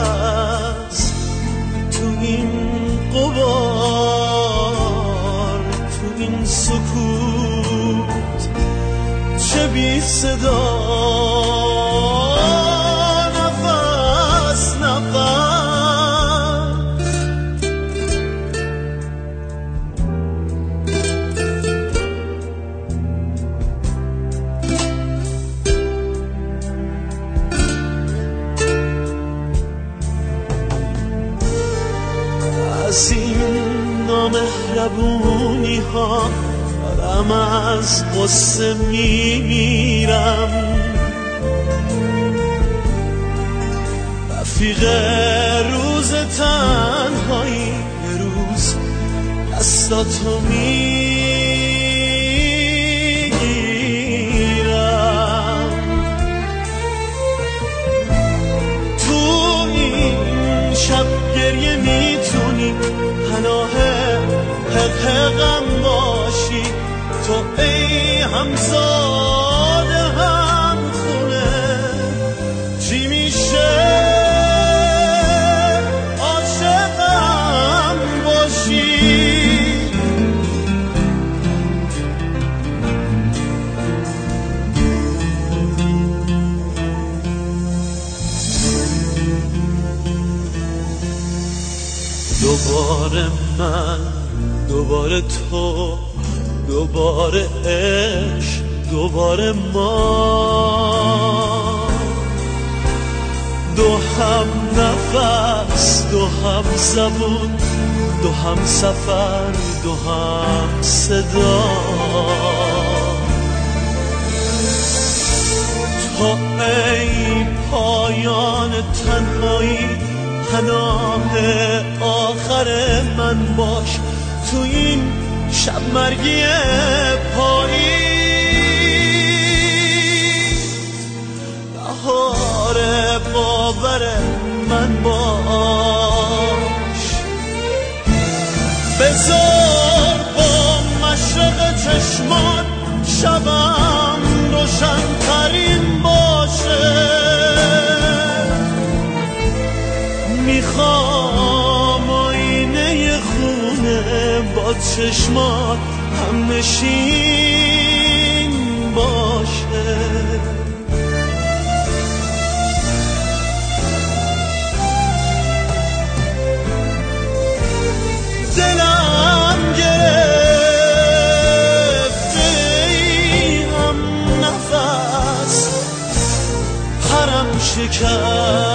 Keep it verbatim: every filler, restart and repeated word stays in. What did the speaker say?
نفس تو این غبار، تو این سکوت چه بی صدا، نفس نفس از این نامهربونی ها دارم از غصه میمیرم. رفیق روز تنهایی یه روز دستاتو میگیرم. تو این شب گریه میتونی پناه حقم باشی، تو ای همزاده هم خونه چی میشه عاشقم باشی. دوباره من، دوباره تو، دوباره عشق، دوباره ما، دو هم نفس، دو هم زبون، دو هم سفر، دو هم صدا. تو ای پایان تنهایی پناه آخر من باش، تو این شب مرگی پاییز بهار باور من باش. بذار با مشرق چشمان شبم روشن ترین باشه، میخوام آینه خونه با چشمات هم نشین باشه. دلم گرفته ای هم نفس، پرم شکست